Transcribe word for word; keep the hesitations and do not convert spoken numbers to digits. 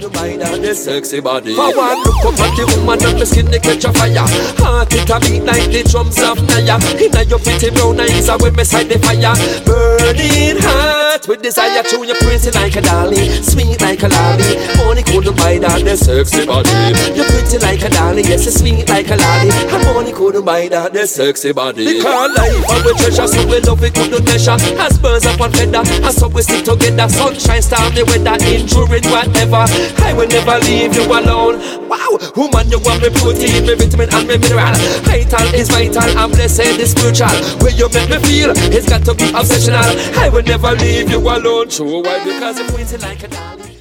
couldn't buy that the sexy body. For one look up at the woman and the skin they catch a fire. Heart it a beat like the drums of Naya. Inna your pretty brown eyes are when me side the fire. Burning heart with desire to your pretty like a dolly, sweet like a lolly. Money couldn't buy that the sexy body. You're pretty like a dolly, yes, you're sweet like a lolly. And money couldn't buy that the sexy body. Because life our treasure, so we love it couldn't measure. As birds up on feather, and so we stick together. Sunshine, stormy weather, enduring whatever. I will never leave you alone. Wow, woman, you want me protein, me vitamin and me mineral. Vital is vital, and blessed is spiritual. Where you make me feel, it's got to be obsessional. I will never leave you alone. True, why? Because you're pretty like a dolly.